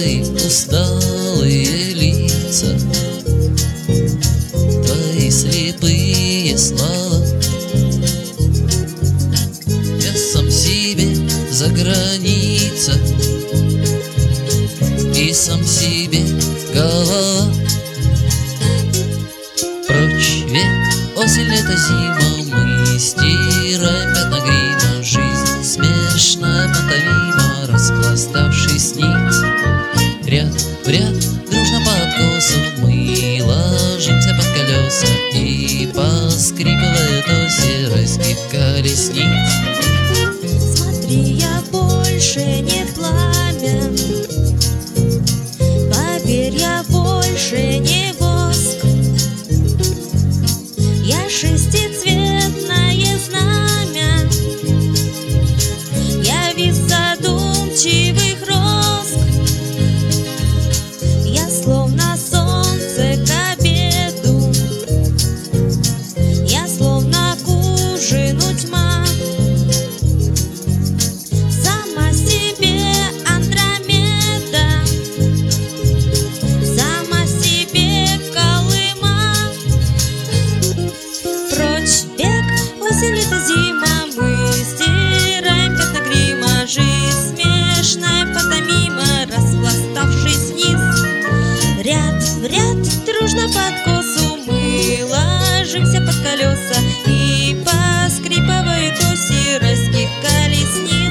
твои усталые лица, твои слепые слова. Я сам себе за граница и сам себе голова. Прочь век, осень, лето, зима, мы стираем пятна грима. Жизнь смешная пантомима, распластавшись ниц. Ряд в ряд, дружно по откосу, мы ложимся под колеса, и поскрипывает оси райских колесниц. Смотри, я больше не пламя, поверь, я больше не воск. Я шестицветное знамя, я вид задумчивых роск. Я словно солнце к обеду, я словно к ужину тьма. Сама себе Андромеда, сама себе Колыма. Прочь век, осень, лето, зима, мы стираем пятна грима. Жизнь смешная пантомима, распластавшись вниз. Ряд в ряд, дружно по откосу, мы ложимся под колеса, и поскрипывают оси райских колесниц.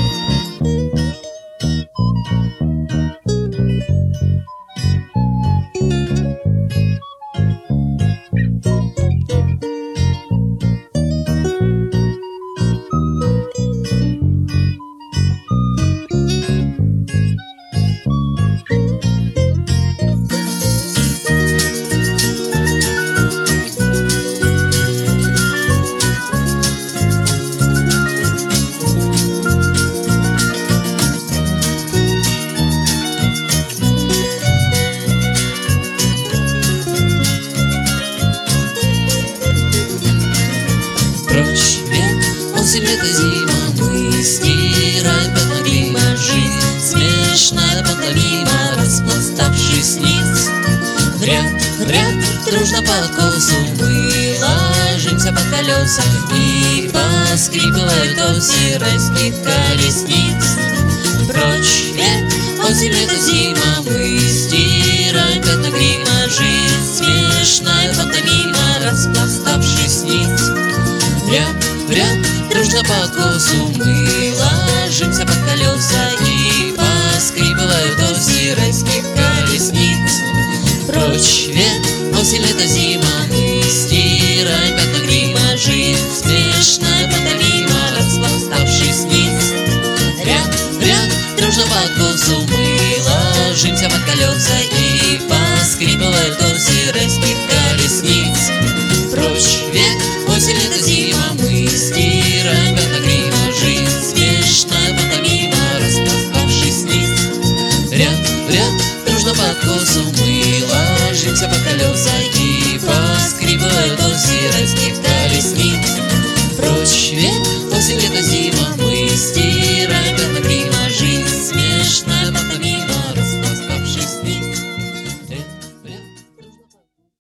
Прочь век, осень, лето, зима, мы стираем пятна грима. Жизнь смешная пантомима, распластавшись ниц. В ряд, дружно по откосу, мы ложимся под колеса, и поскрипывают оси райских колесниц. Прочь век, осень, лето, зима, мы стираем пятна грима. Жизнь смешная пантомима, распластавшись ниц. В ряд, дружно по откосу, мы ложимся под колеса, и поскрипывают оси райских колесниц. Прочь век, осень, лето, зима, мы стираем пятна грима. Жизнь смешная пантомима, распластавшись ниц. В ряд, дружно по откосу, мы ложимся под колеса, и поскрипывают оси райских колесниц. Прочь век, осень, лето, зима, мы стираем пятна грима. Жизнь смешная пантомима, распластавшись ниц. В ряд, дружно по откосу, мы ложимся под колеса, и поскрипывают оси райских колесниц. Прочь век, осень, лето, зима,